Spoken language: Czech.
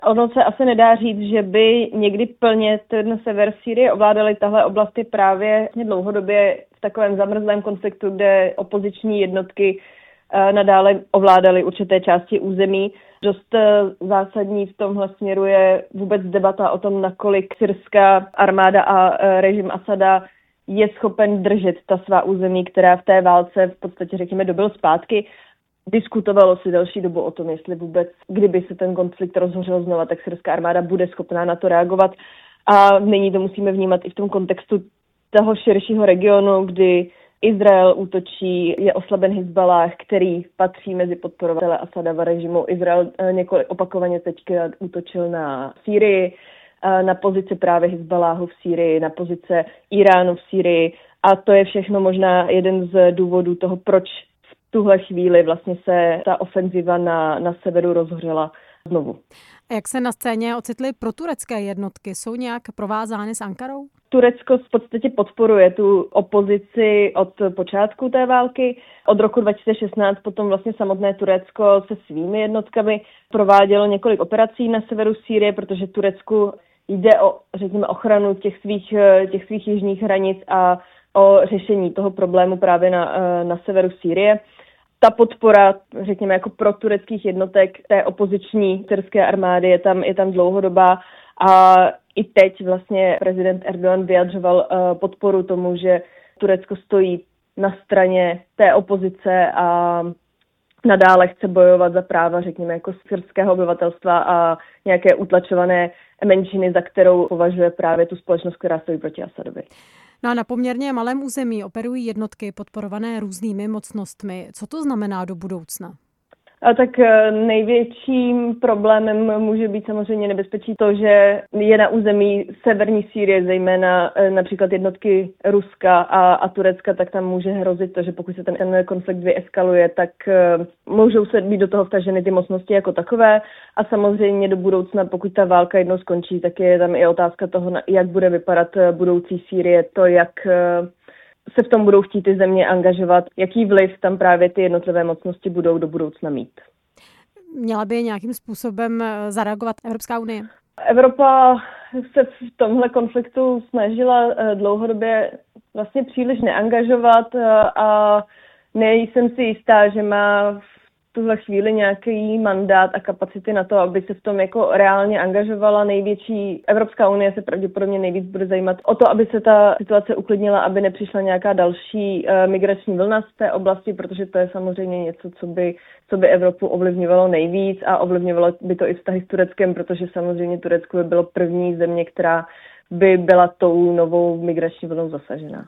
Ono se asi nedá říct, že by někdy plně ten sever Sýrie ovládaly tahle oblasti právě dlouhodobě v takovém zamrzlém konfliktu, kde opoziční jednotky nadále ovládaly určité části území. Dost zásadní v tomhle směru je vůbec debata o tom, nakolik syrská armáda a režim Asada je schopen držet ta svá území, která v té válce v podstatě, řekněme, dobil zpátky. Diskutovalo si další dobu o tom, jestli vůbec, kdyby se ten konflikt rozhořel znova, tak syrská armáda bude schopná na to reagovat. A nyní to musíme vnímat i v tom kontextu toho širšího regionu, kdy Izrael útočí, je oslaben Hizballáh, který patří mezi podporovatele Asadova režimu. Izrael opakovaně teďka útočil na Sýrii, na pozice právě Hizballáhu v Sýrii, na pozice Iránu v Sýrii. A to je všechno možná jeden z důvodů toho, proč v tuhle chvíli vlastně se ta ofenziva na severu rozhořela znovu. A jak se na scéně ocitly proturecké jednotky? Jsou nějak provázány s Ankarou? Turecko v podstatě podporuje tu opozici od počátku té války. Od roku 2016 potom vlastně samotné Turecko se svými jednotkami provádělo několik operací na severu Sýrie, protože Turecku jde o, řekněme, ochranu těch svých jižních hranic a o řešení toho problému právě na severu Sýrie. Ta podpora, řekněme, jako pro tureckých jednotek té opoziční syrské armády je tam dlouhodobá a i teď vlastně prezident Erdogan vyjadřoval podporu tomu, že Turecko stojí na straně té opozice a nadále chce bojovat za práva, řekněme, jako syrského obyvatelstva a nějaké utlačované menšiny, za kterou považuje právě tu společnost, která stojí proti Asadovi. No a na poměrně malém území operují jednotky podporované různými mocnostmi. Co to znamená do budoucna? A tak největším problémem může být samozřejmě nebezpečí to, že je na území severní Sýrie, zejména například jednotky Ruska a Turecka, tak tam může hrozit to, že pokud se ten konflikt vyeskaluje, tak můžou se být do toho vtaženy ty mocnosti jako takové. A samozřejmě do budoucna, pokud ta válka jednou skončí, tak je tam i otázka toho, jak bude vypadat budoucí Sýrie, to, jak se v tom budou chtít ty země angažovat, jaký vliv tam právě ty jednotlivé mocnosti budou do budoucna mít. Měla by nějakým způsobem zareagovat Evropská unie? Evropa se v tomhle konfliktu snažila dlouhodobě vlastně příliš neangažovat a nejsem si jistá, že má v tuhle chvíli nějaký mandát a kapacity na to, aby se v tom jako reálně angažovala. Největší Evropská unie se pravděpodobně nejvíc bude zajímat o to, aby se ta situace uklidnila, aby nepřišla nějaká další migrační vlna z té oblasti, protože to je samozřejmě něco, co by Evropu ovlivňovalo nejvíc a ovlivňovalo by to i vztahy s Tureckem, protože samozřejmě Turecko by bylo první země, která by byla tou novou migrační vlnou zasažená.